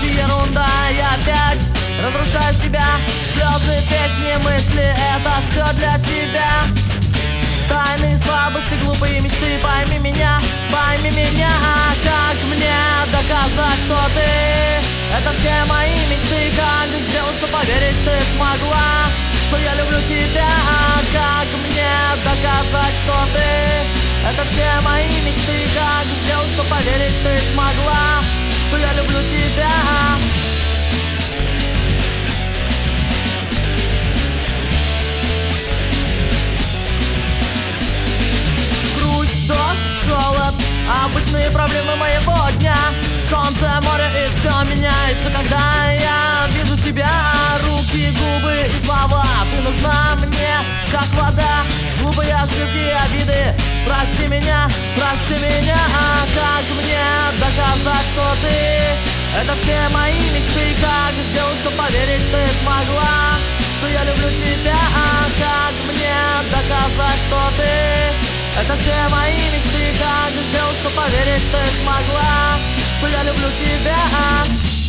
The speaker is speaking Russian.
ночи ерунда, я опять разрушаю себя. Слезы, песни, мысли, это все для тебя. Тайные слабости, глупые мечты, пойми меня, пойми меня. Как мне доказать, что ты — это все мои мечты? Как сделать, что поверить ты смогла, что я люблю тебя? Как мне доказать, что ты — это все мои мечты? Как сделать, что поверить ты смогла, что я люблю тебя? Обычные проблемы моего дня. Солнце, море и все меняется, когда я вижу тебя. Руки, губы и слова, ты нужна мне, как вода. Глупые ошибки, обиды, прости меня, прости меня. Как мне доказать, что ты — это все мои мечты? Как сделать, что поверить ты смогла, что я люблю тебя? Как мне доказать, что ты — это все мои мечты? Как сделать, что поверить ты смогла, что я люблю тебя?